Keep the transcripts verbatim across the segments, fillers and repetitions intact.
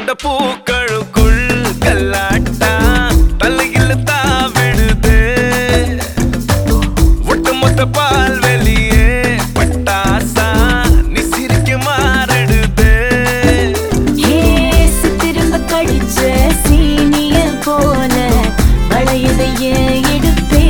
தொட்ட பூக்களுக்குள் கல்லாட்டா தலையில் தாவிடுது ஒட்டுமொத்த பால் வெளியே பட்டாசா நீ சிரிக்க மாறிடுது திரும்ப கடிச்ச சீனிய போல வளையதைய எடுப்பே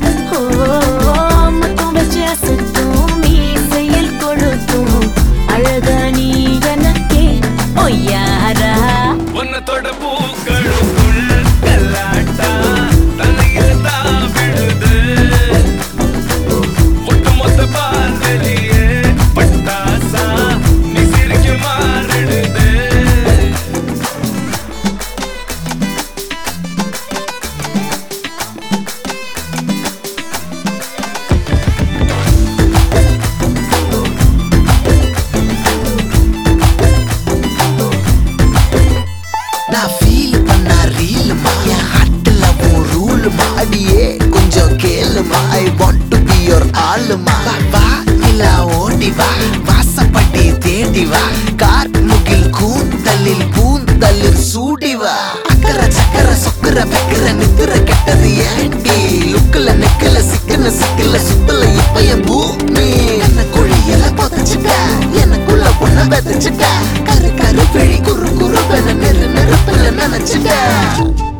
மொத்தம் வச்சு அசத்தும் மீசையில் கொளுத்தும் அழகா நீ எனக்கே ஒய்யாரா உன்னை தொட பூக்களுக்குள் கல்லாட்டா தலையில் தாவிடுது ஒட்டுமொத்த பால் வெளியே பட்டாசா நீ சிரிக்க மாறிடுது நான் ஃபீல் பண்ண ரீலுமா என் ஹார்ட்ல உன் ரூலுமா அடியே கொஞ்சம் கேளுமா I want to be your ஆளுமா வா நிலா ஓடி வா வாசப்படி தேடி வா கார் முகில் கூந்தலில் பூந்தலில் சூடி வா அக்கற சக்கர சொக்கர வைக்கிற நிக்கிற கெட்டது ஏண்டி லுக்குல நெக்கல சிக்கன சிக்கல சுத்தல இப்ப என் பூமி என்ன குழியில புதைச்சிட்ட எனக்குள்ள பொண்ண விதைச்சிட்ட கரு கரு பிழி குறு குறு நெரு நெருப்புல நினைச்சிட்ட